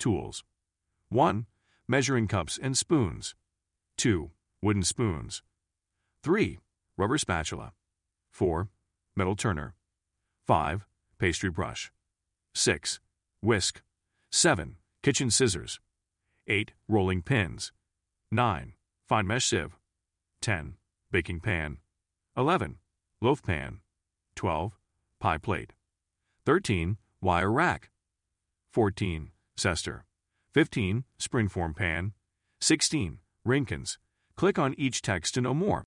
Tools. 1. Measuring cups and spoons. 2. Wooden spoons. 3. Rubber spatula. 4. Metal turner. 5. Pastry brush. 6. Whisk. 7. Kitchen scissors. 8. Rolling pins. 9. Fine mesh sieve. 10. Baking pan. 11. Loaf pan. 12. Pie plate. 13. Wire rack. 14. Cester. 15. Springform pan. 16. Rinkins. Click on each text to know more.